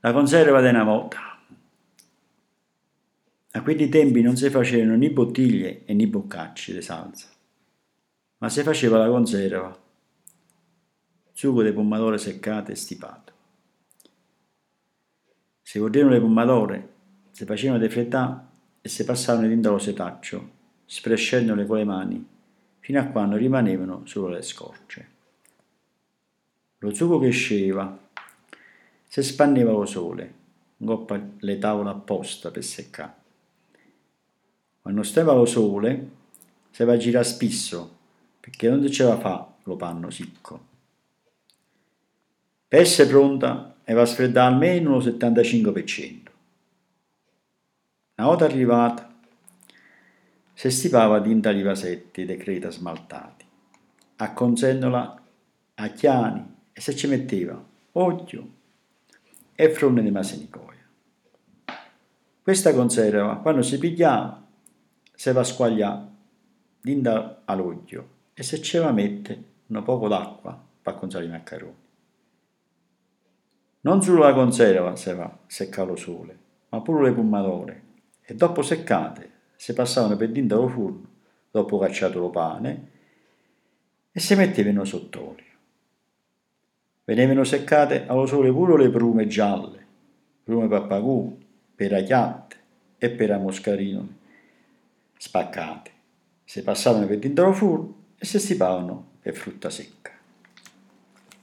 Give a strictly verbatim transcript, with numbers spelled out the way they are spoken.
La conserva di una volta. A quei tempi non si facevano né bottiglie e né boccacci di salsa, ma si faceva la conserva, sugo di pomodoro seccato e stipato. Si cordevano le pomodore, si facevano defrettare e si passavano dentro lo setaccio, sprescendole con le mani, fino a quando rimanevano solo le scorce. Lo sugo che sceva si spanneva al sole, in coppa le tavole apposta per seccare. Quando stava al sole, si va a girare spisso, perché non si va fa lo panno sicco. Per essere pronta, e va a sfreddare almeno il settantacinque per cento. Una volta arrivata, si stipava dinta i vasetti di creta smaltati, acconsendola a chiani e se ci metteva olio e fronde di masenicoia. Questa conserva, quando si pigliava, si va a squagliare dinda all'olio e se ci va mette un poco d'acqua per conservare i maccheroni. Non solo la conserva si va a seccare al sole, ma pure le pomodore, e dopo seccate si passavano per dentro al forno, dopo cacciato il pane, e si mettevano sott'olio. Venivano seccate allo sole pure le prume gialle, prume pappagù, perachiatte e peramoscarino spaccate. Si passavano per dentro al forno e si stipavano per frutta secca.